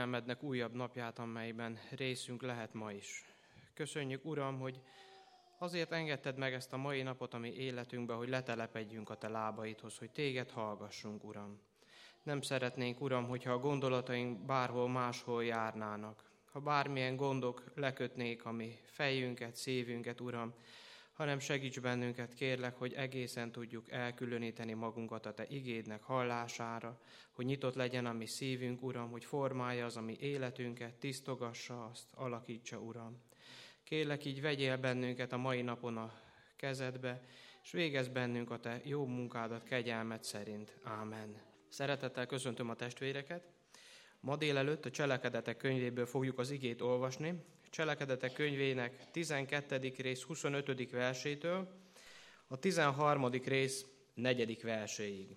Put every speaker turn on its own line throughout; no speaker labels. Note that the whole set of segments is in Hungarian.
kegyelmednek újabb napját, amelyben részünk lehet ma is. Köszönjük, Uram, hogy azért engedted meg ezt a mai napot a mi életünkbe, hogy letelepedjünk a te lábaidhoz, hogy téged hallgassunk, Uram. Nem szeretnénk, Uram, hogyha a gondolataink bárhol máshol járnának, ha bármilyen gondok lekötnék a mi fejünket, szívünket, Uram, hanem segíts bennünket, kérlek, hogy egészen tudjuk elkülöníteni magunkat a te igédnek hallására, hogy nyitott legyen a mi szívünk, Uram, hogy formálja az a mi életünket, tisztogassa azt, alakítsa, Uram. Kérlek, így vegyél bennünket a mai napon a kezedbe, és végezz bennünk a te jó munkádat, kegyelmed szerint. Ámen. Szeretettel köszöntöm a testvéreket. Ma délelőtt a Cselekedetek könyvéből fogjuk az igét olvasni. Cselekedetek könyvének 12. rész 25. versétől a 13. rész 4. verséig.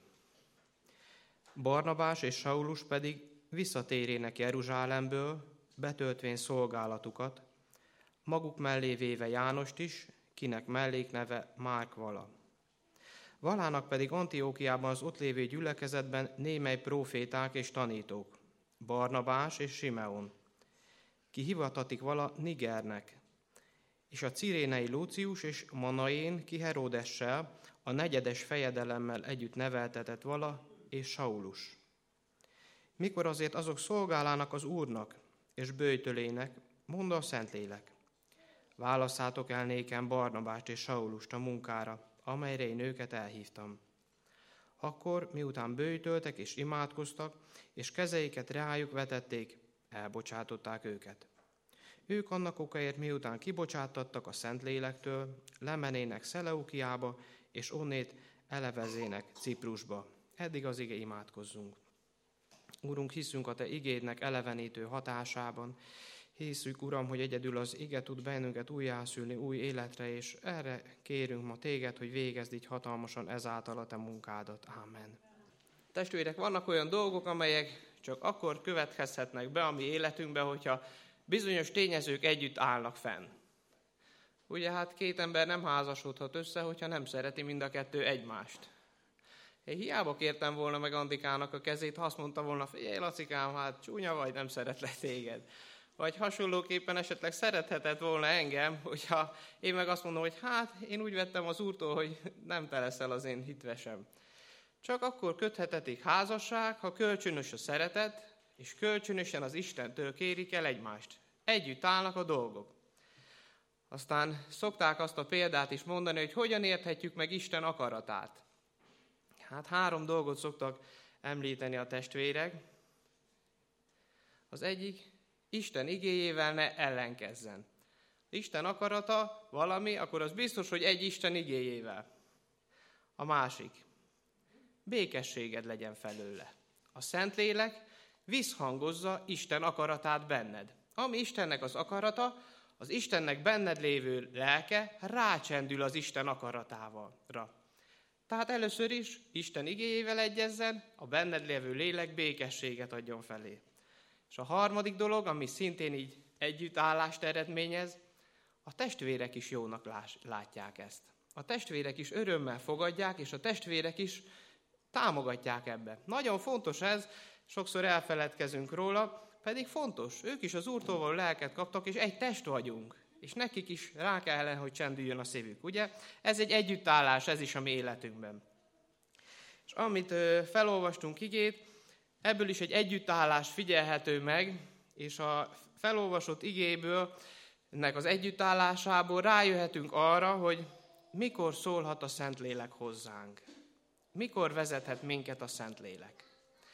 Barnabás és Saulus pedig visszatérének Jeruzsálemből, betöltvén szolgálatukat, maguk mellé véve Jánost is, kinek mellékneve Márk vala. Valának pedig Antiókiában az ott lévő gyülekezetben némely próféták és tanítók, Barnabás és Simeon, ki hivatatik vala Nigernek, és a cirénei Lúcius és Manaén, ki Heródessel, a 4. fejedelemmel együtt neveltetett vala, és Saulus. Mikor azért azok szolgálának az Úrnak, és böjtölének, mondta a Szentlélek, válasszátok el nékem Barnabást és Saulust a munkára, amelyre én őket elhívtam. Akkor, miután böjtöltek és imádkoztak, és kezeiket rájuk vetették, elbocsátották őket. Ők annak okáért, miután kibocsáttattak a Szentlélektől, lemenének Szeleukiába, és onnét elevezének Ciprusba. Eddig az ige, imádkozzunk. Úrunk, hiszünk a te igédnek elevenítő hatásában. Hiszük, Uram, hogy egyedül az ige tud bennünket újjászülni új életre, és erre kérünk ma téged, hogy végezd így hatalmasan ezáltal a te munkádat. Ámen. Testvérek, vannak olyan dolgok, amelyek csak akkor következhetnek be a mi életünkbe, hogyha bizonyos tényezők együtt állnak fenn. Ugye hát két ember nem házasodhat össze, hogyha nem szereti mind a kettő egymást. Én hiába kértem volna meg Andikának a kezét, ha azt mondta volna, figyelj Lacikám, hát csúnya vagy, nem szeretlek téged. Vagy hasonlóképpen esetleg szerethetett volna engem, hogyha én meg azt mondom, hogy hát én úgy vettem az Úrtól, hogy nem te leszel az én hitvesem. Csak akkor köthetetik házasság, ha kölcsönös a szeretet, és kölcsönösen az Istentől kérik el egymást. Együtt állnak a dolgok. Aztán szokták azt a példát is mondani, hogy hogyan érthetjük meg Isten akaratát. Hát 3 dolgot szoktak említeni a testvérek. Az egyik, Isten igéjével ne ellenkezzen. Isten akarata valami, akkor az biztos, hogy egy Isten igéjével. A másik, békességed legyen felőle. A Szentlélek visszhangozza Isten akaratát benned. Ami Istennek az akarata, az Istennek benned lévő lelke rácsendül az Isten akaratával. Tehát először is Isten igéjével egyezzen, a benned lévő lélek békességet adjon felé. És a harmadik dolog, ami szintén így együttállást eredményez, a testvérek is jónak látják ezt. A testvérek is örömmel fogadják, és a testvérek is támogatják ebbe. Nagyon fontos ez, sokszor elfeledkezünk róla, pedig fontos. Ők is az Úrtól való lelket kaptak, és egy test vagyunk. És nekik is rá kellene, hogy csendüljön a szívük, ugye? Ez egy együttállás, ez is a mi életünkben. És amit felolvastunk igét, ebből is egy együttállás figyelhető meg, és a felolvasott igéből, ennek az együttállásából rájöhetünk arra, hogy mikor szólhat a Szentlélek hozzánk. Mikor vezethet minket a Szentlélek.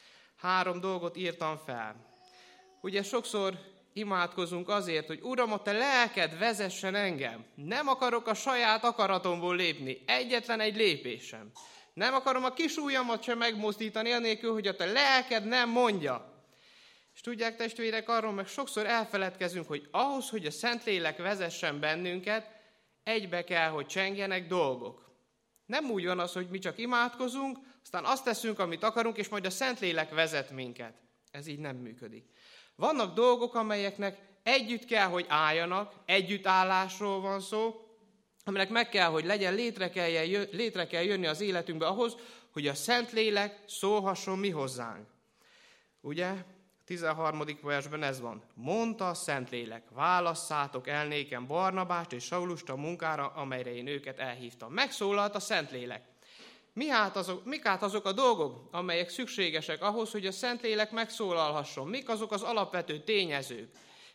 3 dolgot írtam fel. Ugye sokszor imádkozunk azért, hogy Uram, a te lelked vezessen engem. Nem akarok a saját akaratomból lépni, egyetlen egy lépésem. Nem akarom a kis ujjamat sem megmozdítani, anélkül, hogy a te lelked nem mondja. És tudják, testvérek, arról meg sokszor elfeledkezünk, hogy ahhoz, hogy a Szentlélek vezessen bennünket, egybe kell, hogy csengjenek dolgok. Nem úgy van az, hogy mi csak imádkozunk, aztán azt teszünk, amit akarunk, és majd a Szentlélek vezet minket. Ez így nem működik. Vannak dolgok, amelyeknek együtt kell, hogy álljanak, együttállásról van szó, aminek meg kell, hogy legyen, létre kell jönni az életünkbe ahhoz, hogy a Szentlélek szólhasson mi hozzánk. Ugye? 13. versben ez van. Mondta a Szentlélek, válasszátok el nékem Barnabást és Saulust a munkára, amelyre én őket elhívtam. Megszólalt a Szentlélek. Mik hát azok a dolgok, amelyek szükségesek ahhoz, hogy a Szentlélek megszólalhasson? Mik azok az alapvető tényezők?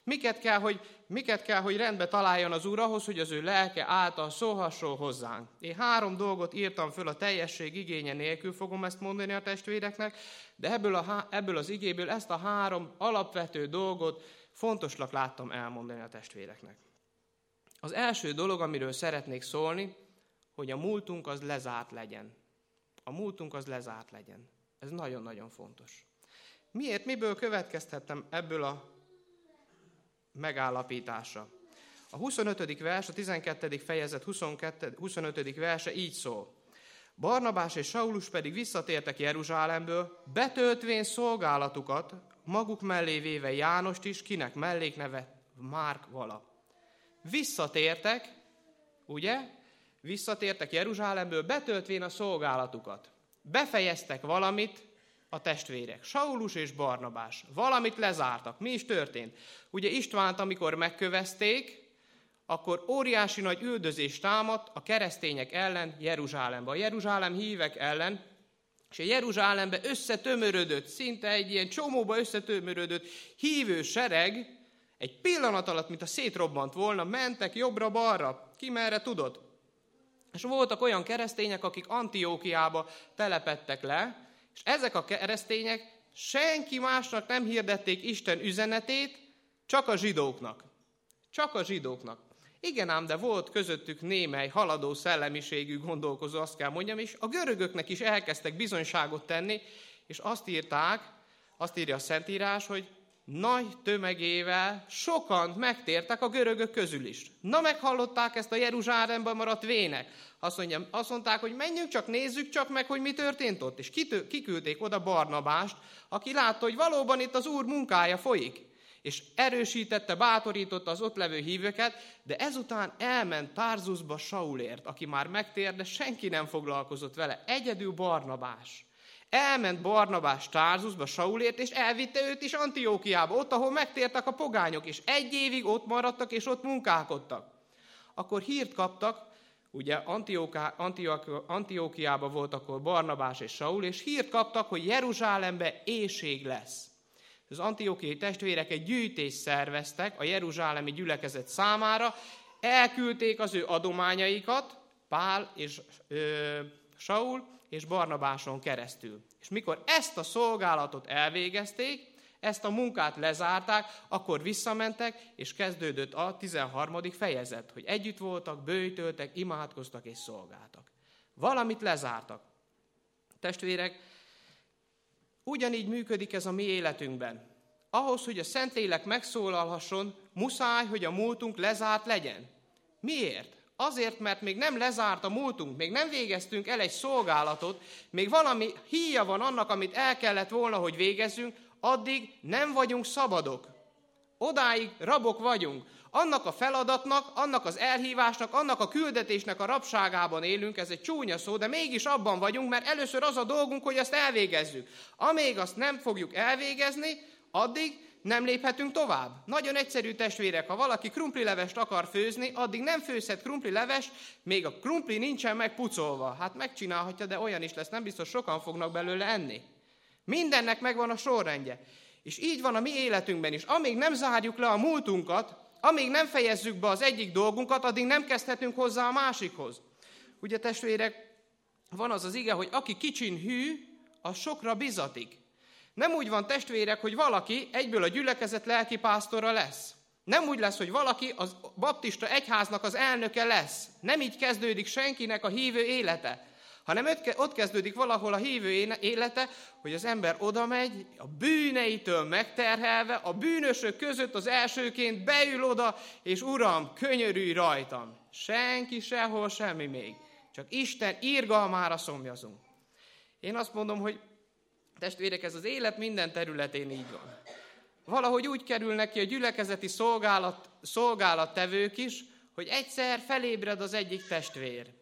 Miket kell, hogy rendbe találjon az Úr ahhoz, hogy az ő lelke által szólhasson hozzánk? Én 3 dolgot írtam föl, a teljesség igénye nélkül fogom ezt mondani a testvéreknek, de ebből az igéből ezt a 3 alapvető dolgot fontosnak láttam elmondani a testvéreknek. Az első dolog, amiről szeretnék szólni, hogy a múltunk az lezárt legyen. A múltunk az lezárt legyen. Ez nagyon-nagyon fontos. Miért? Miből következtettem ebből a megállapításra? A 25. vers, a 12. fejezet 25. verse így szól. Barnabás és Saulus pedig visszatértek Jeruzsálemből, betöltvén szolgálatukat, maguk mellé véve Jánost is, kinek mellékneve Márk vala. Visszatértek, ugye? Visszatértek Jeruzsálemből, betöltvén a szolgálatukat. Befejeztek valamit a testvérek, Saulus és Barnabás. Valamit lezártak. Mi is történt? Ugye Istvánt, amikor megkövezték, akkor óriási nagy üldözés támadt a keresztények ellen Jeruzsálembe, a Jeruzsálem hívek ellen, és a Jeruzsálembe összetömörödött, szinte egy ilyen csomóba összetömörödött hívő sereg, egy pillanat alatt, mint a szétrobbant volna, mentek jobbra-balra, ki merre tudod. És voltak olyan keresztények, akik Antiókiába telepedtek le, és ezek a keresztények senki másnak nem hirdették Isten üzenetét, csak a zsidóknak. Csak a zsidóknak. Igen ám, de volt közöttük némely haladó szellemiségű gondolkozó, azt kell mondjam, és a görögöknek is elkezdtek bizonyságot tenni, és azt írja a Szentírás, hogy nagy tömegével sokan megtértek a görögök közül is. Na, meghallották ezt a Jeruzsálemben maradt vének. Azt mondták, hogy menjünk csak, nézzük csak meg, hogy mi történt ott. És kiküldték oda Barnabást, aki látta, hogy valóban itt az Úr munkája folyik. És erősítette, bátorította az ott levő hívőket, de ezután elment Tarzusba Saulért, aki már megtért, de senki nem foglalkozott vele. Egyedül Barnabás. Elment Barnabás Tarzusba Saulért, és elvitte őt is Antiókiába, ott, ahol megtértek a pogányok, és 1 évig ott maradtak, és ott munkálkodtak. Akkor hírt kaptak, ugye Antiókiába volt akkor Barnabás és Saul, és hírt kaptak, hogy Jeruzsálembe éhség lesz. Az antiókiai testvérek egy gyűjtést szerveztek a jeruzsálemi gyülekezet számára, elküldték az ő adományaikat, Pál és Saul és Barnabáson keresztül. És mikor ezt a szolgálatot elvégezték, ezt a munkát lezárták, akkor visszamentek, és kezdődött a 13. fejezet, hogy együtt voltak, böjtöltek, imádkoztak és szolgáltak. Valamit lezártak. Testvérek, ugyanígy működik ez a mi életünkben. Ahhoz, hogy a Szentlélek megszólalhasson, muszáj, hogy a múltunk lezárt legyen. Miért? Azért, mert még nem lezárt a múltunk, még nem végeztünk el egy szolgálatot, még valami híja van annak, amit el kellett volna, hogy végezzünk, addig nem vagyunk szabadok. Odáig rabok vagyunk. Annak a feladatnak, annak az elhívásnak, annak a küldetésnek a rabságában élünk, ez egy csúnya szó, de mégis abban vagyunk, mert először az a dolgunk, hogy ezt elvégezzük. Amíg azt nem fogjuk elvégezni, addig nem léphetünk tovább. Nagyon egyszerű, testvérek, ha valaki krumplilevest akar főzni, addig nem főzhet krumplilevest, még a krumpli nincsen megpucolva. Hát megcsinálhatja, de olyan is lesz, nem biztos sokan fognak belőle enni. Mindennek megvan a sorrendje. És így van a mi életünkben is. Amíg nem zárjuk le a múltunkat, amíg nem fejezzük be az egyik dolgunkat, addig nem kezdhetünk hozzá a másikhoz. Ugye, testvérek, van az az ige, hogy aki kicsin hű, az sokra bizatik. Nem úgy van, testvérek, hogy valaki egyből a gyülekezet lelkipásztora lesz. Nem úgy lesz, hogy valaki az baptista egyháznak az elnöke lesz. Nem így kezdődik senkinek a hívő élete, hanem ott kezdődik valahol a hívő élete, hogy az ember odamegy, a bűneitől megterhelve, a bűnösök között az elsőként beül oda, és Uram, könyörülj rajtam. Senki sehol, semmi még. Csak Isten irgalmára szomjazunk. Én azt mondom, hogy testvérek, ez az élet minden területén így van. Valahogy úgy kerülnek ki a gyülekezeti szolgálattevők is, hogy egyszer felébred az egyik testvér.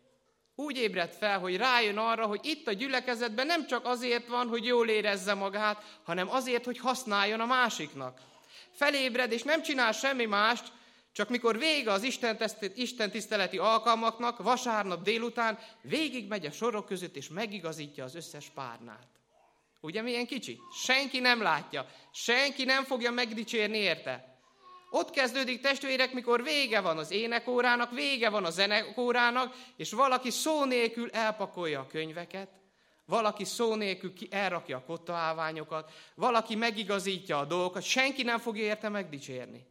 Úgy ébred fel, hogy rájön arra, hogy itt a gyülekezetben nem csak azért van, hogy jól érezze magát, hanem azért, hogy használjon a másiknak. Felébred, és nem csinál semmi mást, csak mikor vége az Isten tiszteleti alkalmaknak, vasárnap délután, végigmegy a sorok között, és megigazítja az összes párnát. Ugye milyen kicsi? Senki nem látja, senki nem fogja megdicsérni érte. Ott kezdődik, testvérek, mikor vége van az énekórának, vége van a zenekórának, és valaki szó nélkül elpakolja a könyveket, valaki szó nélkül elrakja a kottaállványokat, valaki megigazítja a dolgokat, senki nem fogja érte megdicsérni.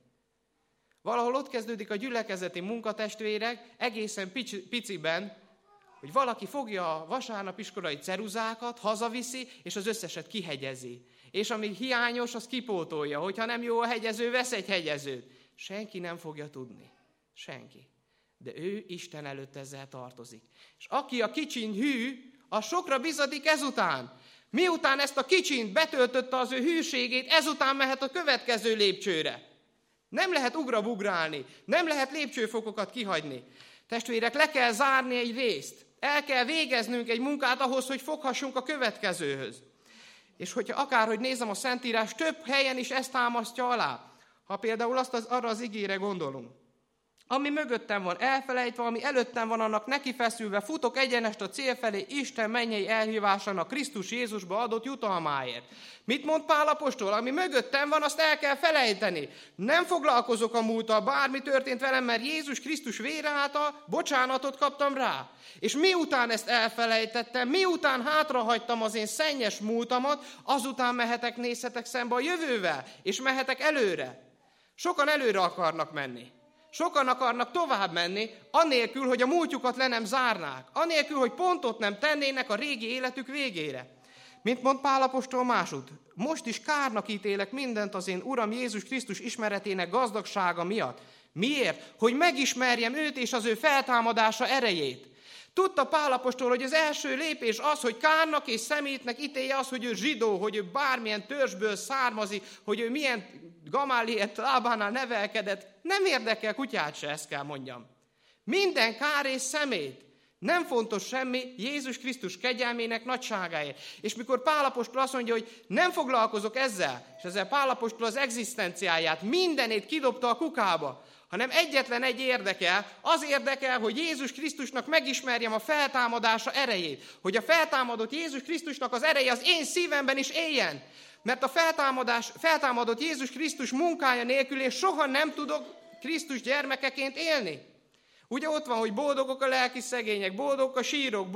Valahol ott kezdődik a gyülekezeti munkatestvérek, egészen piciben, hogy valaki fogja a vasárnapiskolai ceruzákat, hazaviszi, és az összeset kihegyezi. És ami hiányos, az kipótolja. Hogyha nem jó a hegyező, vesz egy hegyezőt. Senki nem fogja tudni. Senki. De ő Isten előtt ezzel tartozik. És aki a kicsin hű, az sokra bizadik ezután. Miután ezt a kicsint betöltötte az ő hűségét, ezután mehet a következő lépcsőre. Nem lehet ugrabugrálni, nem lehet lépcsőfokokat kihagyni. Testvérek, le kell zárni egy részt. El kell végeznünk egy munkát ahhoz, hogy foghassunk a következőhöz. És hogyha akárhogy nézem a Szentírás, több helyen is ezt támasztja alá. Ha például arra az igére gondolunk. Ami mögöttem van elfelejtve, ami előttem van, annak nekifeszülve, futok egyenest a cél felé, Isten mennyei elhívásának Krisztus Jézusba adott jutalmáért. Mit mond Pál apostol? Ami mögöttem van, azt el kell felejteni. Nem foglalkozok a múlttal, bármi történt velem, mert Jézus Krisztus vére által bocsánatot kaptam rá. És miután ezt elfelejtettem, miután hátrahagytam az én szennyes múltamat, azután nézhetek szembe a jövővel, és mehetek előre. Sokan előre akarnak menni. Sokan akarnak tovább menni, anélkül, hogy a múltjukat le nem zárnák, anélkül, hogy pontot nem tennének a régi életük végére. Mint mond Pál apostol másút, most is kárnak ítélek mindent az én Uram Jézus Krisztus ismeretének gazdagsága miatt. Miért? Hogy megismerjem őt és az ő feltámadása erejét. Tudta Pál apostol, hogy az első lépés az, hogy kárnak és szemétnek ítélje az, hogy ő zsidó, hogy ő bármilyen törzsből származik, hogy ő milyen Gamáliel lábánál nevelkedett. Nem érdekel kutyát se, ezt kell mondjam. Minden kár és szemét. Nem fontos semmi Jézus Krisztus kegyelmének nagyságáért. És mikor Pál apostol azt mondja, hogy nem foglalkozok ezzel, és ezzel Pál apostol az egzisztenciáját, mindenét kidobta a kukába, hanem egyetlen egy érdekel, az érdekel, hogy Jézus Krisztusnak megismerjem a feltámadása erejét, hogy a feltámadott Jézus Krisztusnak az ereje az én szívemben is éljen. Mert a feltámadott Jézus Krisztus munkája nélkül én soha nem tudok Krisztus gyermekeként élni. Ugye ott van, hogy boldogok a lelki szegények, boldogok a sírok,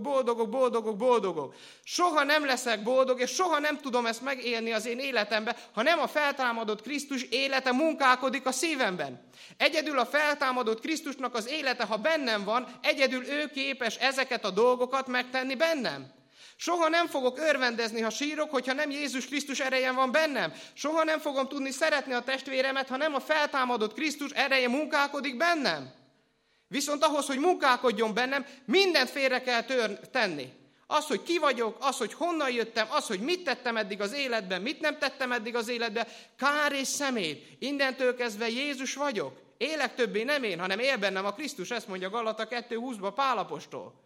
boldogok. Soha nem leszek boldog, és soha nem tudom ezt megélni az én életemben, ha nem a feltámadott Krisztus élete munkálkodik a szívemben. Egyedül a feltámadott Krisztusnak az élete, ha bennem van, egyedül ő képes ezeket a dolgokat megtenni bennem. Soha nem fogok örvendezni, ha sírok, hogyha nem Jézus Krisztus ereje van bennem. Soha nem fogom tudni szeretni a testvéremet, ha nem a feltámadott Krisztus ereje munkálkodik bennem. Viszont ahhoz, hogy munkálkodjon bennem, mindent félre kell tenni. Az, hogy ki vagyok, az, hogy honnan jöttem, az, hogy mit tettem eddig az életben, mit nem tettem eddig az életben, kár és szemét. Innentől kezdve Jézus vagyok. Élek többé nem én, hanem él bennem a Krisztus, ezt mondja Galata 2:20-ba Pál apostol.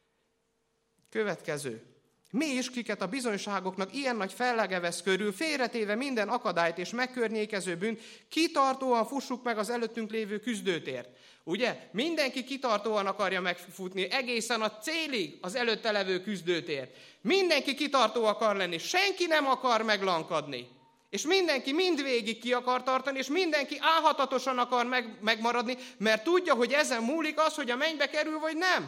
Következő. Mi is, kiket a bizonyságoknak ilyen nagy fellege vesz körül, félretéve minden akadályt és megkörnyékező bűnt, kitartóan fussuk meg az előttünk lévő küzdőtért. Ugye? Mindenki kitartóan akarja megfutni egészen a célig az előtte levő küzdőtért. Mindenki kitartó akar lenni, senki nem akar meglankadni. És mindenki mindvégig ki akar tartani, és mindenki álhatatosan akar megmaradni, mert tudja, hogy ezen múlik az, hogy a mennybe kerül, vagy nem.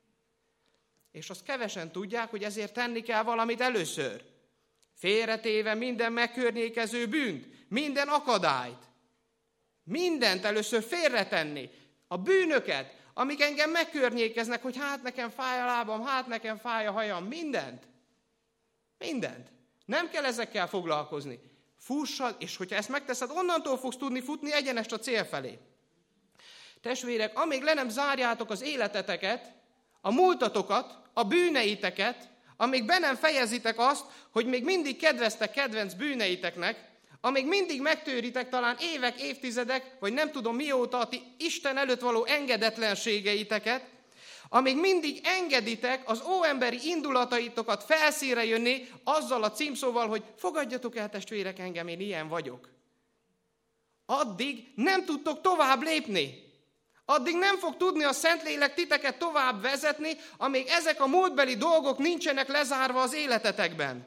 És azt kevesen tudják, hogy ezért tenni kell valamit először. Félretéve minden megkörnyékező bűnt, minden akadályt. Mindent először félretenni. A bűnöket, amik engem megkörnyékeznek, hogy hát nekem fáj a lábam, hát nekem fáj a hajam, mindent. Mindent. Nem kell ezekkel foglalkozni. Fussad, és hogyha ezt megteszed, onnantól fogsz tudni futni egyenest a cél felé. Testvérek, amíg le nem zárjátok az életeteket, a múltatokat, a bűneiteket, amíg be nem fejezitek azt, hogy még mindig kedveztek kedvenc bűneiteknek, amíg mindig megtőritek talán évek, évtizedek, vagy nem tudom mióta a ti Isten előtt való engedetlenségeiteket, Amíg mindig engeditek az óemberi indulataitokat felszínre jönni azzal a címszóval, hogy fogadjatok el, testvérek, engem, én ilyen vagyok. Addig nem tudtok tovább lépni. Addig nem fog tudni a Szentlélek titeket tovább vezetni, amíg ezek a múltbeli dolgok nincsenek lezárva az életetekben.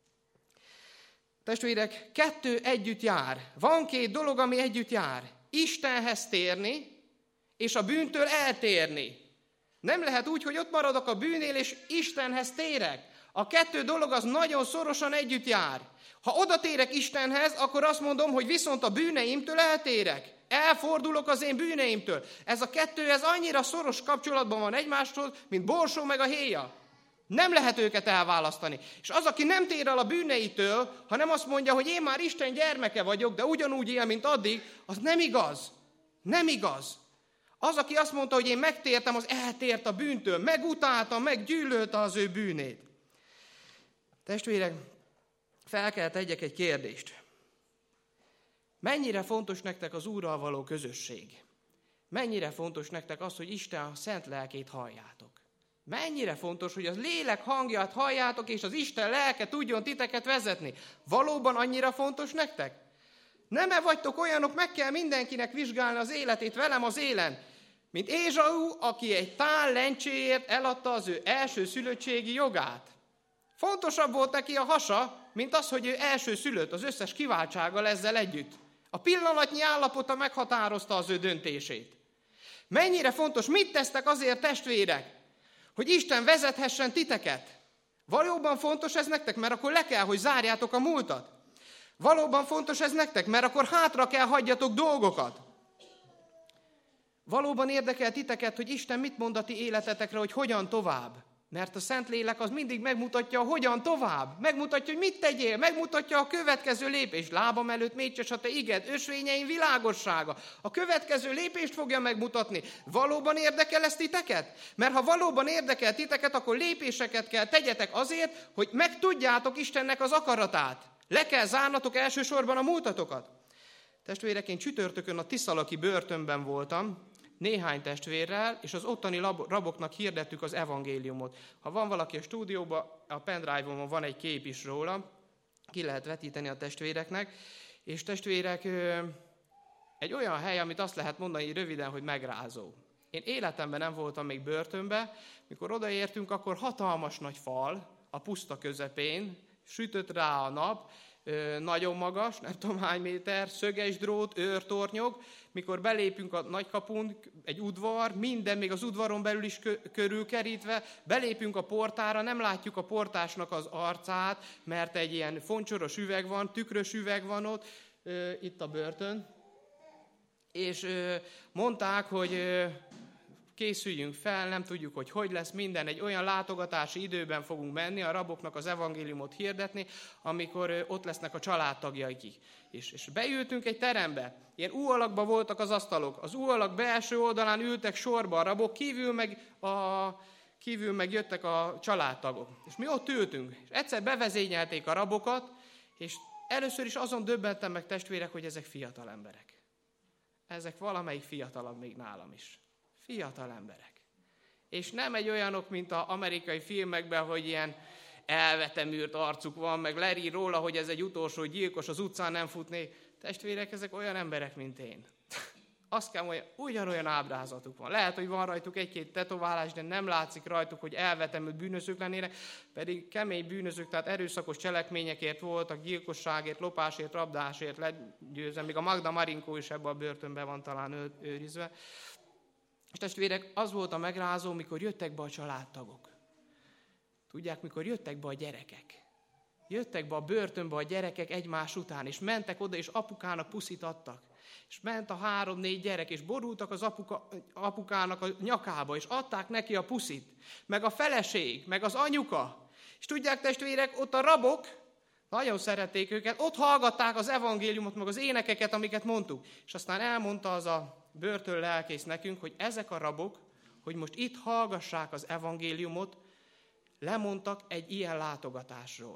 Testvérek, 2 együtt jár. Van 2 dolog, ami együtt jár. Istenhez térni, és a bűntől eltérni. Nem lehet úgy, hogy ott maradok a bűnnél, és Istenhez térek. A 2 dolog az nagyon szorosan együtt jár. Ha oda térek Istenhez, akkor azt mondom, hogy viszont a bűneimtől eltérek. Elfordulok az én bűneimtől. Ez a 2, ez annyira szoros kapcsolatban van egymástól, mint borsó meg a héja. Nem lehet őket elválasztani. És az, aki nem tér el a bűneitől, hanem azt mondja, hogy én már Isten gyermeke vagyok, de ugyanúgy él, mint addig, az nem igaz. Nem igaz. Az, aki azt mondta, hogy én megtértem, az eltért a bűntől, megutálta, meggyűlölte az ő bűnét. Testvérek, fel kell tegyek egy kérdést. Mennyire fontos nektek az Úrral való közösség? Mennyire fontos nektek az, hogy Isten a szent lelkét halljátok? Mennyire fontos, hogy a lélek hangját halljátok, és az Isten lelke tudjon titeket vezetni? Valóban annyira fontos nektek? Nem-e vagytok olyanok, meg kell mindenkinek vizsgálni az életét velem az élen, mint Ézsau, aki egy tál lencséért eladta az ő első szülöttségi jogát. Fontosabb volt neki a hasa, mint az, hogy ő első szülött, az összes kiváltsággal ezzel együtt. A pillanatnyi állapota meghatározta az ő döntését. Mennyire fontos, mit tesztek azért, testvérek, hogy Isten vezethessen titeket? Valóban fontos ez nektek, mert akkor le kell, hogy zárjátok a múltat. Valóban fontos ez nektek, mert akkor hátra kell hagyjatok dolgokat. Valóban érdekel titeket, hogy Isten mit mond a ti életetekre, hogy hogyan tovább. Mert a Szentlélek az mindig megmutatja, hogyan tovább. Megmutatja, hogy mit tegyél, megmutatja a következő lépést. Lábam előtt mécses a te iged, ösvényeim világossága. A következő lépést fogja megmutatni. Valóban érdekel ez titeket? Mert ha valóban érdekel titeket, akkor lépéseket kell tegyetek azért, hogy megtudjátok Istennek az akaratát. Le kell zárnatok elsősorban a múltatokat. Testvérek, én csütörtökön a Tiszalaki börtönben voltam, néhány testvérrel, és az ottani raboknak hirdettük az evangéliumot. Ha van valaki a stúdióban, a pendrive-on van egy kép is róla, ki lehet vetíteni a testvéreknek, és testvérek, egy olyan hely, amit azt lehet mondani röviden, hogy megrázó. Én életemben nem voltam még börtönben, mikor odaértünk, akkor hatalmas nagy fal a puszta közepén, sütött rá a nap, nagyon magas, nem tudom hány méter, szöges drót, őrtornyok. Mikor belépünk a nagykapun, egy udvar, minden, még az udvaron belül is körülkerítve, belépünk a portára, nem látjuk a portásnak az arcát, mert egy ilyen foncsoros üveg van, tükrös üveg van ott, itt a börtön. És mondták, hogy készüljünk fel, nem tudjuk, hogy lesz minden, egy olyan látogatási időben fogunk menni, a raboknak az evangéliumot hirdetni, amikor ott lesznek a családtagjaik. És beültünk egy terembe, ilyen U alakban voltak az asztalok, az U alak belső oldalán ültek sorba a rabok, kívül meg jöttek a családtagok. És mi ott ültünk, és egyszer bevezényelték a rabokat, és először is azon döbbentem meg, testvérek, hogy ezek fiatal emberek. Ezek valamelyik fiatalabb még nálam is. Fiatal emberek. És nem egy olyanok, mint az amerikai filmekben, hogy ilyen elvetemült arcuk van, meg leír róla, hogy ez egy utolsó gyilkos, az utcán nem futné. Testvérek, ezek olyan emberek, mint én. Azt kell mondani, ugyanolyan ábrázatuk van. Lehet, hogy van rajtuk egy-két tetoválás, de nem látszik rajtuk, hogy elvetemült bűnözők lennének, pedig kemény bűnözők, tehát erőszakos cselekményekért voltak, gyilkosságért, lopásért, rabdásért legyőzve. Még a Magda Marinkó is ebben a börtönben van talán őrizve. És testvérek, az volt a megrázó, mikor jöttek be a családtagok. Tudják, mikor jöttek be a gyerekek. Jöttek be a börtönbe a gyerekek egymás után, és mentek oda, és apukának puszit adtak. És ment a 3-4 gyerek, és borultak az apukának a nyakába, és adták neki a puszit. Meg a feleség, meg az anyuka. És tudják, testvérek, ott a rabok, nagyon szerették őket, ott hallgatták az evangéliumot, meg az énekeket, amiket mondtuk. És aztán elmondta az a börtön lelkész nekünk, hogy ezek a rabok, hogy most itt hallgassák az evangéliumot, lemondtak egy ilyen látogatásról.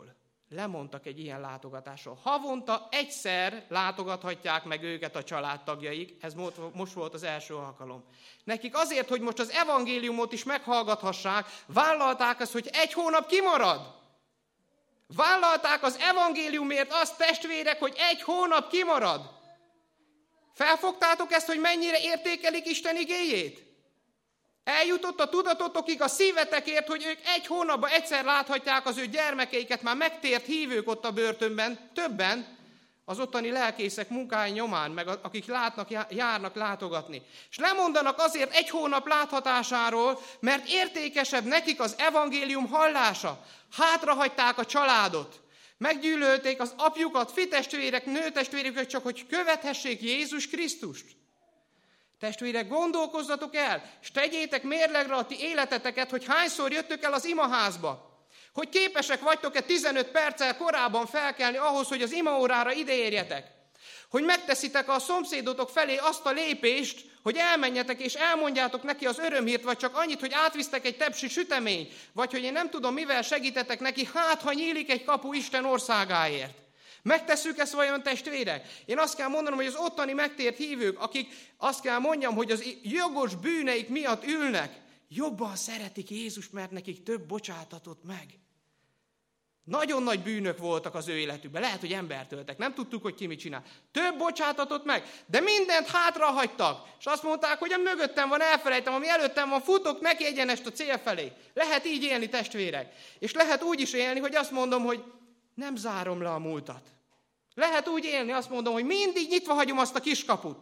lemondtak egy ilyen látogatásról. Havonta egyszer látogathatják meg őket a családtagjaik, ez most volt az első alkalom. Nekik azért, hogy most az evangéliumot is meghallgathassák, vállalták azt, hogy 1 hónap kimarad. Vállalták az evangéliumért azt, testvérek, hogy 1 hónap kimarad. Felfogtátok ezt, hogy mennyire értékelik Isten igéjét? Eljutott a tudatotokig, a szívetekért, hogy ők 1 hónapban egyszer láthatják az ő gyermekeiket, már megtért hívők ott a börtönben, többen, az ottani lelkészek munkája nyomán, meg akik járnak látogatni. És lemondanak azért 1 hónap láthatásáról, mert értékesebb nekik az evangélium hallása. Hátrahagyták a családot. Meggyűlölték az apjukat, fitestvérek, nőtestvéreket, csak hogy követhessék Jézus Krisztust. Testvérek, gondolkozzatok el, és tegyétek mérlegre a ti életeteket, hogy hányszor jöttök el az imaházba. Hogy képesek vagytok-e 15 perccel korábban felkelni ahhoz, hogy az imaórára ideérjetek. Hogy megteszitek a szomszédotok felé azt a lépést, hogy elmenjetek és elmondjátok neki az örömhírt, vagy csak annyit, hogy átvisztek egy tepsi sütemény, vagy hogy én nem tudom, mivel segítetek neki, hát ha nyílik egy kapu Isten országáért. Megtesszük ezt vajon, testvérek? Én azt kell mondanom, hogy az ottani megtért hívők, akik azt kell mondjam, hogy az jogos bűneik miatt ülnek, jobban szeretik Jézust, mert nekik több bocsátatott meg. Nagyon nagy bűnök voltak az ő életükben. Lehet, hogy embert öltek. Nem tudtuk, hogy ki mit csinál. Több bocsátatott meg, de mindent hátrahagytak. És azt mondták, hogy a mögöttem van, elfelejtem, ami előttem van, futok neki egyenest a cél felé. Lehet így élni, testvérek. És lehet úgy is élni, hogy azt mondom, hogy nem zárom le a múltat. Lehet úgy élni, azt mondom, hogy mindig nyitva hagyom azt a kiskaput.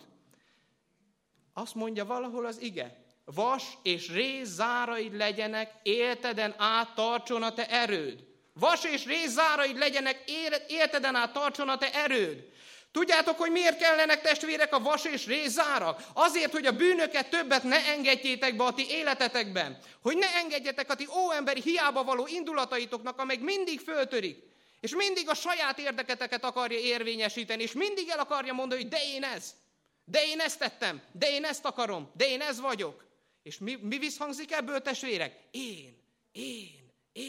Azt mondja valahol az ige. Vas és réz záraid legyenek, élteden át tartson a te erőd. Vas és réz záraid legyenek, élteden át tartson a te erőd. Tudjátok, hogy miért kellenek, testvérek, a vas és réz zárak? Azért, hogy a bűnöket többet ne engedjétek be a ti életetekben. Hogy ne engedjetek a ti óemberi hiába való indulataitoknak, amely mindig föltörik. És mindig a saját érdeketeket akarja érvényesíteni, és mindig el akarja mondani, hogy de én ezt tettem, de én ezt akarom, de én ez vagyok. És mi visszhangzik ebből, testvérek? Én.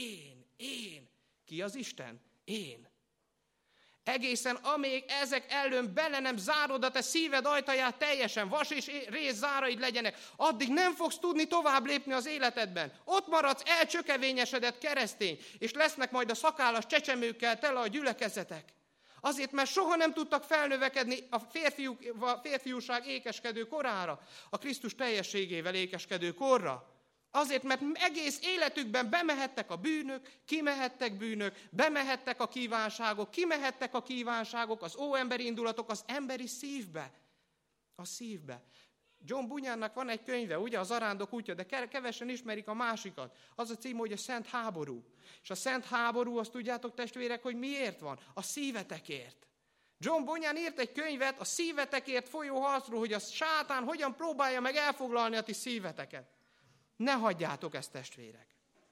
Ki az Isten? Én. Egészen amíg ezek ellen bele nem zárod a te szíved ajtaját teljesen, vas és réz záraid legyenek, addig nem fogsz tudni tovább lépni az életedben. Ott maradsz elcsökevényesedett keresztény, és lesznek majd a szakállas csecsemőkkel tele a gyülekezetek. Azért, mert soha nem tudtak felnövekedni a férfiúság ékeskedő korára, a Krisztus teljességével ékeskedő korra. Azért, mert egész életükben bemehettek a bűnök, kimehettek bűnök, bemehettek a kívánságok, kimehettek a kívánságok, az óemberi indulatok az emberi szívbe. A szívbe. John Bunyannak van egy könyve, ugye, a Zarándok útja, de kevesen ismerik a másikat. Az a cím, hogy a Szent háború. És a Szent háború, azt tudjátok, testvérek, hogy miért van? A szívetekért. John Bunyan írt egy könyvet a szívetekért folyó harcról, hogy a sátán hogyan próbálja meg elfoglalni a ti szíveteket. Ne hagyjátok ezt, testvérek.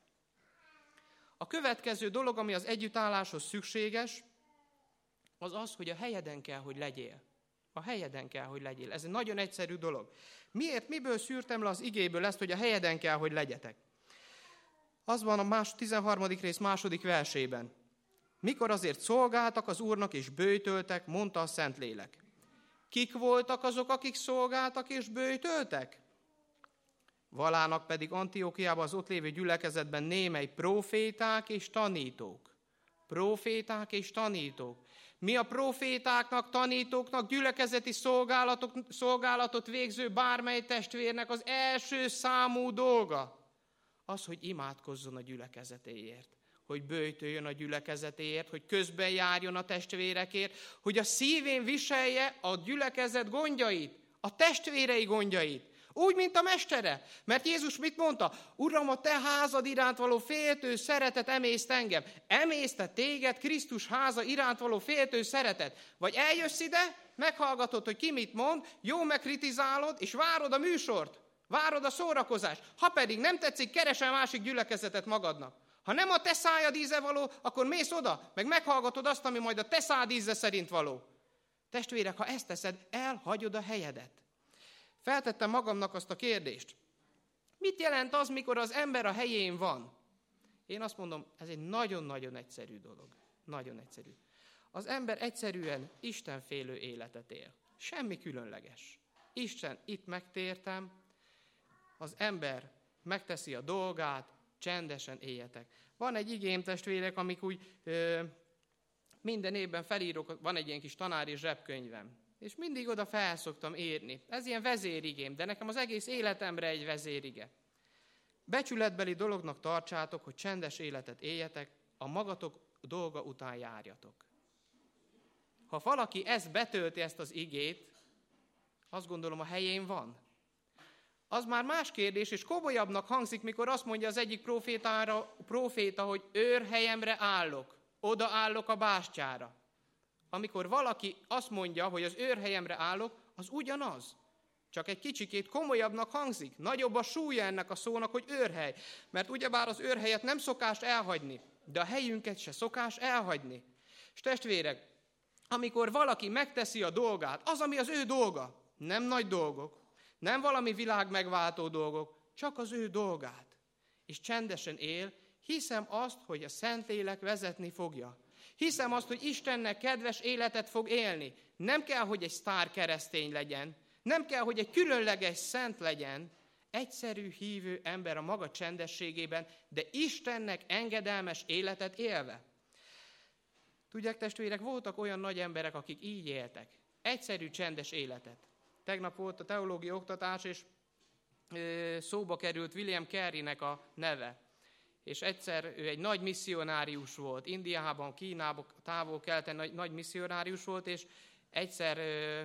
A következő dolog, ami az együttálláshoz szükséges, az az, hogy a helyeden kell, hogy legyél. A helyeden kell, hogy legyél. Ez egy nagyon egyszerű dolog. Miből szűrtem le az igéből ezt, hogy a helyeden kell, hogy legyetek? Az van a 13. rész 2. versében. Mikor azért szolgáltak az Úrnak és böjtöltek, mondta a Szentlélek. Kik voltak azok, akik szolgáltak és böjtöltek? Valának pedig Antiókiában az ott lévő gyülekezetben némely próféták és tanítók. Próféták és tanítók. Mi a prófétáknak, tanítóknak, gyülekezeti szolgálatot végző bármely testvérnek az első számú dolga? Az, hogy imádkozzon a gyülekezetéért, hogy böjtöljön a gyülekezetéért, hogy közben járjon a testvérekért, hogy a szívén viselje a gyülekezet gondjait, a testvérei gondjait. Úgy, mint a mestere. Mert Jézus mit mondta? Uram, a te házad iránt való féltő szeretet emészt engem. Emészte téged Krisztus háza iránt való féltő szeretet. Vagy eljössz ide, meghallgatod, hogy ki mit mond, jó megkritizálod, és várod a műsort. Várod a szórakozást. Ha pedig nem tetszik, keresel másik gyülekezetet magadnak. Ha nem a te szájad íze való, akkor mész oda, meg meghallgatod azt, ami majd a te szád íze szerint való. Testvérek, ha ezt teszed, elhagyod a helyedet. Feltettem magamnak azt a kérdést. Mit jelent az, mikor az ember a helyén van? Én azt mondom, ez egy nagyon-nagyon egyszerű dolog. Nagyon egyszerű. Az ember egyszerűen istenfélő életet él. Semmi különleges. Isten, itt megtértem, az ember megteszi a dolgát, csendesen éljetek. Van egy igém, testvérek, amik úgy minden évben felírok, van egy ilyen kis tanári zsebkönyvem, és mindig oda fel szoktam írni. Ez ilyen vezérigém, de nekem az egész életemre egy vezérige. Becsületbeli dolognak tartsátok, hogy csendes életet éljetek, a magatok dolga után járjatok. Ha valaki ezt betölti, ezt az igét, azt gondolom a helyén van. Az már más kérdés, és komolyabbnak hangzik, mikor azt mondja az egyik próféta, hogy őrhelyemre állok, oda állok a bástyára. Amikor valaki azt mondja, hogy az őrhelyemre állok, az ugyanaz. Csak egy kicsikét komolyabbnak hangzik. Nagyobb a súlya ennek a szónak, hogy őrhely. Mert ugyebár az őrhelyet nem szokás elhagyni, de a helyünket se szokás elhagyni. És testvérek, amikor valaki megteszi a dolgát, az, ami az ő dolga, nem nagy dolgok, nem valami világ megváltó dolgok, csak az ő dolgát. És csendesen él, hiszem azt, hogy a Szentlélek vezetni fogja. Hiszem azt, hogy Istennek kedves életet fog élni. Nem kell, hogy egy sztár keresztény legyen, nem kell, hogy egy különleges szent legyen, egyszerű hívő ember a maga csendességében, de Istennek engedelmes életet élve. Tudják, testvérek, voltak olyan nagy emberek, akik így éltek. Egyszerű, csendes életet. Tegnap volt a teológia oktatás, és szóba került William Careynek a neve. És egyszer ő egy nagy misszionárius volt, Indiában, Kínában, távol-keleten nagy misszionárius volt, és egyszer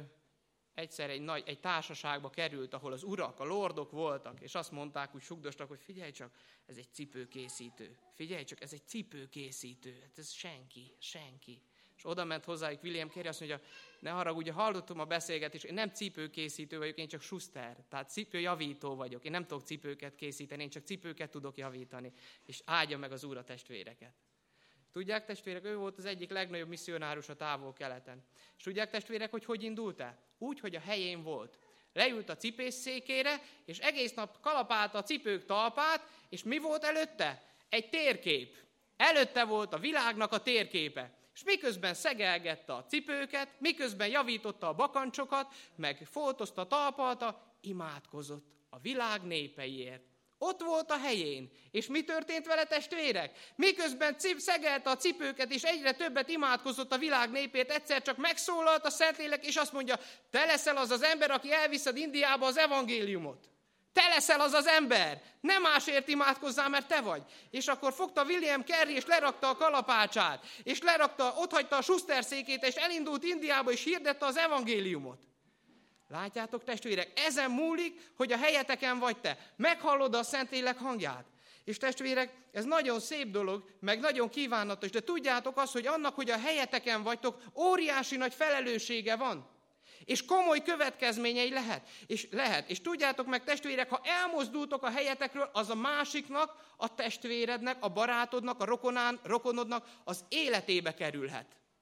egy társaságba került, ahol az urak, a lordok voltak, és azt mondták, úgy sugdostak, hogy figyelj csak, ez egy cipőkészítő. Figyelj csak, ez egy cipőkészítő. Hát ez senki. És oda ment hozzájuk William Carey, azt mondja, ne haragudj, hallottam a beszélgetést, én nem cipőkészítő vagyok, én csak Schuster, tehát cipőjavító vagyok. Én nem tudok cipőket készíteni, én csak cipőket tudok javítani. És áldja meg az Úr a testvéreket. Tudják, testvérek, ő volt az egyik legnagyobb misszionárus a távol-keleten. És tudják, testvérek, hogy indult el? Úgy, hogy a helyén volt. Leült a cipészszékére, és egész nap kalapálta a cipők talpát, és mi volt előtte? Egy térkép. Előtte volt a világnak a térképe. És miközben szegelgette a cipőket, miközben javította a bakancsokat, meg foltozta, talpalta, imádkozott a világ népeiért. Ott volt a helyén. És mi történt vele, testvérek? Miközben szegelte a cipőket, és egyre többet imádkozott a világ népért, egyszer csak megszólalt a Szentlélek, és azt mondja, te leszel az az ember, aki elviszed Indiába az evangéliumot. Te leszel az az ember. Nem másért imádkozzál, mert te vagy. És akkor fogta William Carey, és lerakta a kalapácsát, és otthagyta a Schuster székét, és elindult Indiába, és hirdette az evangéliumot. Látjátok, testvérek, ezen múlik, hogy a helyeteken vagy te. Meghallod a Szentlélek hangját. És testvérek, ez nagyon szép dolog, meg nagyon kívánatos, de tudjátok azt, hogy annak, hogy a helyeteken vagytok, óriási nagy felelőssége van. És komoly következményei lehet. És tudjátok meg, testvérek, ha elmozdultok a helyetekről, az a másiknak, a testvérednek, a barátodnak, a rokonodnak az életébe kerülhet.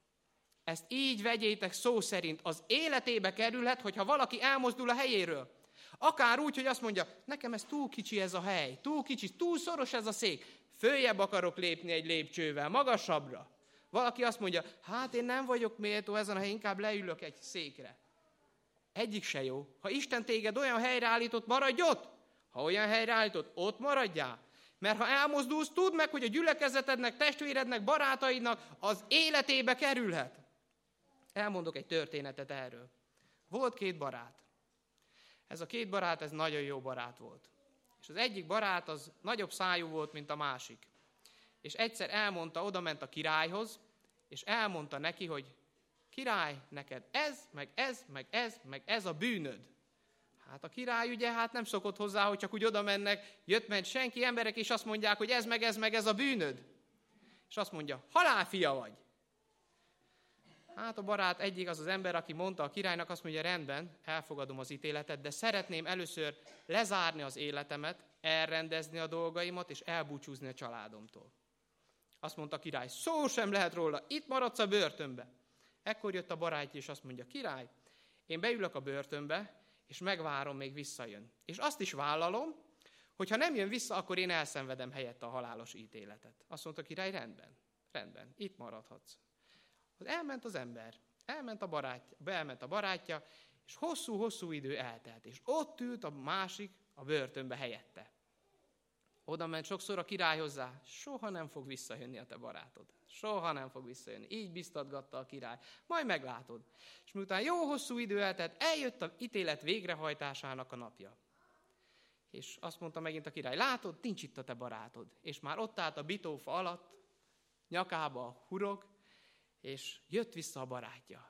Ezt így vegyétek szó szerint. Az életébe kerülhet, hogyha valaki elmozdul a helyéről. Akár úgy, hogy azt mondja, nekem ez túl kicsi ez a hely, túl kicsi, túl szoros ez a szék. Följebb akarok lépni egy lépcsővel, magasabbra. Valaki azt mondja, hát én nem vagyok méltó ezen a helyen, inkább leülök egy székre. Egyik se jó. Ha Isten téged olyan helyre állított, maradj ott. Ha olyan helyre állított, ott maradjál. Mert ha elmozdulsz, tudd meg, hogy a gyülekezetednek, testvérednek, barátaidnak az életébe kerülhet. Elmondok egy történetet erről. Volt 2 barát. Ez a 2 barát, ez nagyon jó barát volt. És az egyik barát az nagyobb szájú volt, mint a másik. És egyszer odament a királyhoz, és elmondta neki, hogy király, neked ez a bűnöd. Hát a király ugye nem szokott hozzá, hogy csak úgy oda mennek, ment senki, emberek, és azt mondják, hogy ez a bűnöd. És azt mondja, halálfia vagy. Hát a barát egyik az ember, aki mondta a királynak, azt mondja, rendben, elfogadom az ítéletet, de szeretném először lezárni az életemet, elrendezni a dolgaimat, és elbúcsúzni a családomtól. Azt mondta a király, szó sem lehet róla, itt maradsz a börtönbe. Ekkor jött a barátja, és azt mondja, király, én beülök a börtönbe, és megvárom, még visszajön. És azt is vállalom, hogy ha nem jön vissza, akkor én elszenvedem helyette a halálos ítéletet. Azt mondta a király, rendben, itt maradhatsz. Elment az ember, beelment a barátja, és hosszú-hosszú idő eltelt, és ott ült a másik a börtönbe helyette. Oda ment sokszor a király hozzá, soha nem fog visszajönni a te barátod. Soha nem fog visszajönni. Így biztatgatta a király. Majd meglátod. És miután jó hosszú idő eltelt, eljött a ítélet végrehajtásának a napja. És azt mondta megint a király, látod, nincs itt a te barátod. És már ott állt a bitófa alatt, nyakába hurog, és jött vissza a barátja.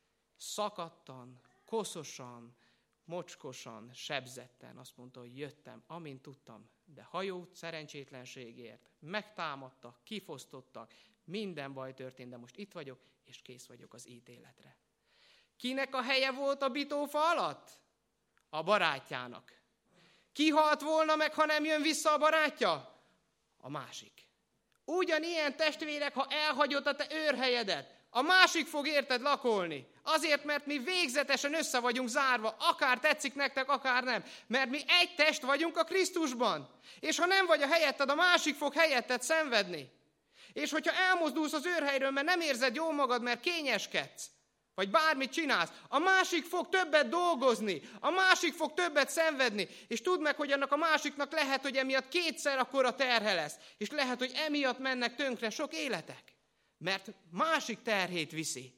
Szakadtan, koszosan, mocskosan, sebzetten azt mondta, hogy jöttem, amint tudtam, de hajót szerencsétlenségért megtámadtak, kifosztottak, minden baj történt, de most itt vagyok, és kész vagyok az ítéletre. Kinek a helye volt a bitófa alatt? A barátjának. Ki halt volna meg, ha nem jön vissza a barátja? A másik. Ugyanilyen testvérek, ha elhagyod a te őrhelyedet, a másik fog érted lakolni. Azért, mert mi végzetesen össze vagyunk zárva, akár tetszik nektek, akár nem. Mert mi egy test vagyunk a Krisztusban. És ha nem vagy a helyetted, a másik fog helyetted szenvedni. És hogyha elmozdulsz az őrhelyről, mert nem érzed jól magad, mert kényeskedsz, vagy bármit csinálsz, a másik fog többet dolgozni, a másik fog többet szenvedni, és tudd meg, hogy annak a másiknak lehet, hogy emiatt kétszer akkora terhe lesz, és lehet, hogy emiatt mennek tönkre sok életek, mert másik terhét viszi.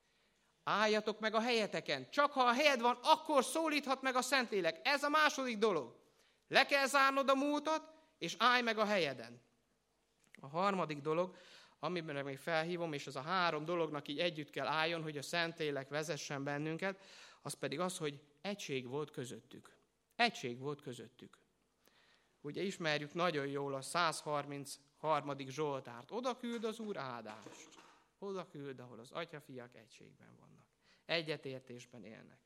Álljatok meg a helyeteken, csak ha a helyed van, akkor szólíthat meg a Szentlélek. Ez a második dolog. Le kell zárnod a múltat, és állj meg a helyeden. A harmadik dolog, amiben még felhívom, és az a 3 dolognak így együtt kell álljon, hogy a Szentlélek vezessen bennünket, az pedig az, hogy egység volt közöttük. Egység volt közöttük. Ugye ismerjük nagyon jól a 133. Zsoltárt. Oda küld az Úr áldást. Oda küld, ahol az atyafiak egységben vannak. Egyetértésben élnek.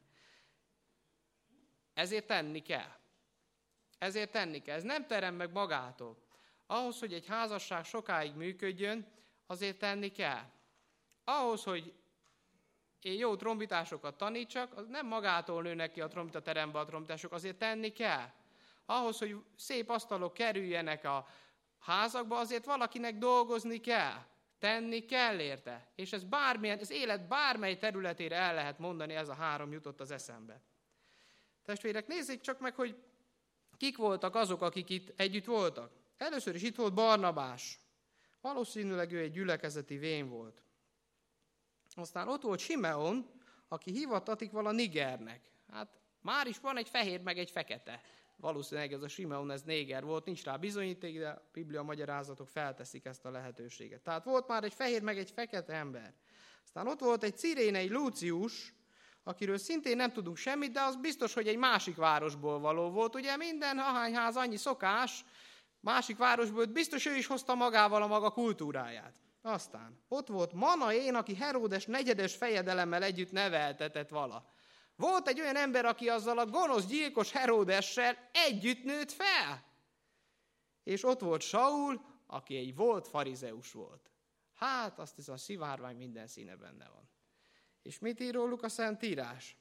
Ezért tenni kell. Ezért tenni kell. Ez nem terem meg magától. Ahhoz, hogy egy házasság sokáig működjön, azért tenni kell. Ahhoz, hogy én jó trombitásokat tanítsak, az nem magától nőnek ki a trombitaterembe a trombitások, azért tenni kell. Ahhoz, hogy szép asztalok kerüljenek a házakba, azért valakinek dolgozni kell. Tenni kell érte. És ez az élet bármely területére el lehet mondani, ez a 3 jutott az eszembe. Testvérek, nézzék csak meg, hogy kik voltak azok, akik itt együtt voltak. Először is itt volt Barnabás. Valószínűleg ő egy gyülekezeti vén volt. Aztán ott volt Simeon, aki hivatatik vala Nigernek. Hát már is van egy fehér meg egy fekete. Valószínűleg ez a Simeon, ez néger volt, nincs rá bizonyíték, de a Biblia magyarázatok felteszik ezt a lehetőséget. Tehát volt már egy fehér meg egy fekete ember. Aztán ott volt egy cirénei Lúcius, akiről szintén nem tudunk semmit, de az biztos, hogy egy másik városból való volt. Ugye minden ahányház annyi szokás, másik városból, biztos ő is hozta magával a maga kultúráját. Aztán ott volt Manaén, aki Heródes 4. fejedelemmel együtt neveltetett vala. Volt egy olyan ember, aki azzal a gonosz, gyilkos Heródessel együtt nőtt fel. És ott volt Saul, aki egy volt farizeus volt. Hát, azt hiszem, a szivárvány minden színe benne van. És mit ír róluk a Szentírás?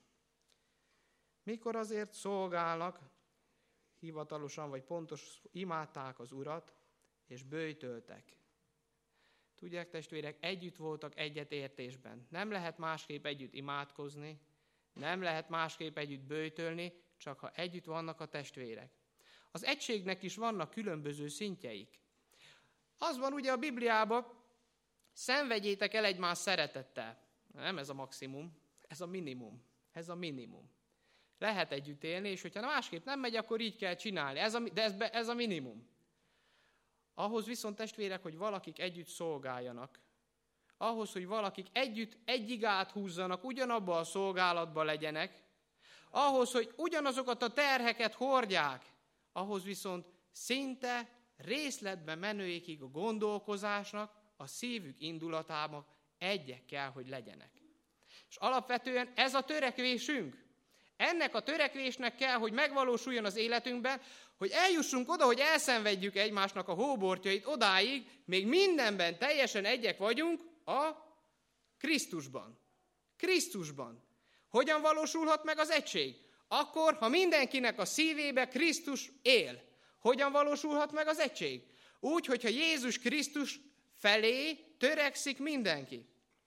Mikor azért szolgálnak, hivatalosan vagy pontos, imádták az Urat, és böjtöltek. Tudják, testvérek, együtt voltak egyetértésben. Nem lehet másképp együtt imádkozni, nem lehet másképp együtt böjtölni, csak ha együtt vannak a testvérek. Az egységnek is vannak különböző szintjeik. Az van ugye a Bibliában, szenvedjétek el egymás szeretettel. Nem ez a maximum, ez a minimum. Ez a minimum. Lehet együtt élni, és hogyha másképp nem megy, akkor így kell csinálni. Ez a minimum. Ahhoz viszont testvérek, hogy valakik együtt szolgáljanak, ahhoz, hogy valakik együtt egy igát húzzanak, ugyanabba a szolgálatba legyenek, ahhoz, hogy ugyanazokat a terheket hordják, ahhoz viszont szinte részletbe menőikig a gondolkozásnak, a szívük indulatában egyek kell, hogy legyenek. És alapvetően ez a törekvésünk. Ennek a törekvésnek kell, hogy megvalósuljon az életünkben, hogy eljussunk oda, hogy elszenvedjük egymásnak a hóbortjait, odáig még mindenben teljesen egyek vagyunk a Krisztusban. Krisztusban. Hogyan valósulhat meg az egység? Akkor, ha mindenkinek a szívébe Krisztus él. Hogyan valósulhat meg az egység? Úgy, hogyha Jézus Krisztus felé törekszik mindenki.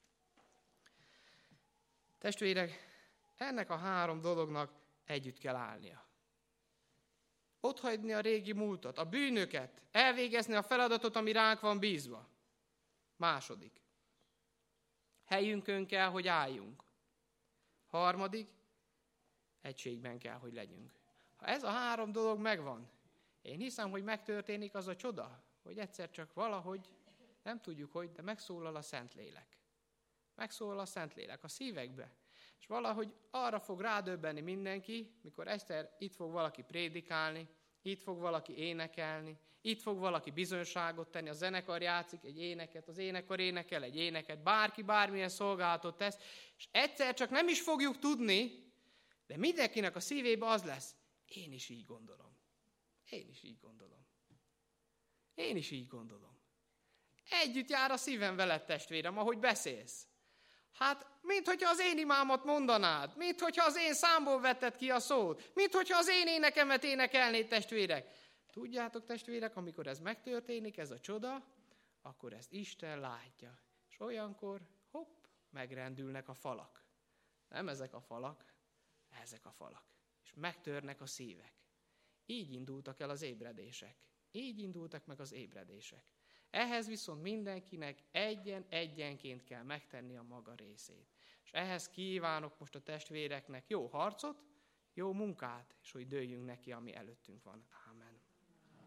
Testvérek, ennek a 3 dolognak együtt kell állnia. Otthagyni a régi múltat, a bűnöket, elvégezni a feladatot, ami ránk van bízva. Második. Helyünkön kell, hogy álljunk. Harmadik. Egységben kell, hogy legyünk. Ha ez a 3 dolog megvan, én hiszem, hogy megtörténik az a csoda, hogy egyszer csak valahogy, nem tudjuk hogy, de megszólal a Szentlélek. Megszólal a Szentlélek a szívekbe. És valahogy arra fog rádöbbenni mindenki, mikor egyszer itt fog valaki prédikálni, itt fog valaki énekelni, itt fog valaki bizonyságot tenni, a zenekar játszik egy éneket, az énekar énekel egy éneket, bárki bármilyen szolgálatot tesz, és egyszer csak nem is fogjuk tudni, de mindenkinek a szívébe az lesz, én is így gondolom. Én is így gondolom. Én is így gondolom. Együtt jár a szívem veled, testvérem, ahogy beszélsz. Hát, minthogyha az én imámat mondanád, minthogyha az én számból vetted ki a szót, minthogyha az én énekemet énekelnéd, testvérek. Tudjátok, testvérek, amikor ez megtörténik, ez a csoda, akkor ezt Isten látja. És olyankor, hopp, megrendülnek a falak. Nem ezek a falak, ezek a falak. És megtörnek a szívek. Így indultak el az ébredések. Így indultak meg az ébredések. Ehhez viszont mindenkinek egyenként kell megtenni a maga részét. És ehhez kívánok most a testvéreknek jó harcot, jó munkát, és hogy dőljünk neki, ami előttünk van. Ámen.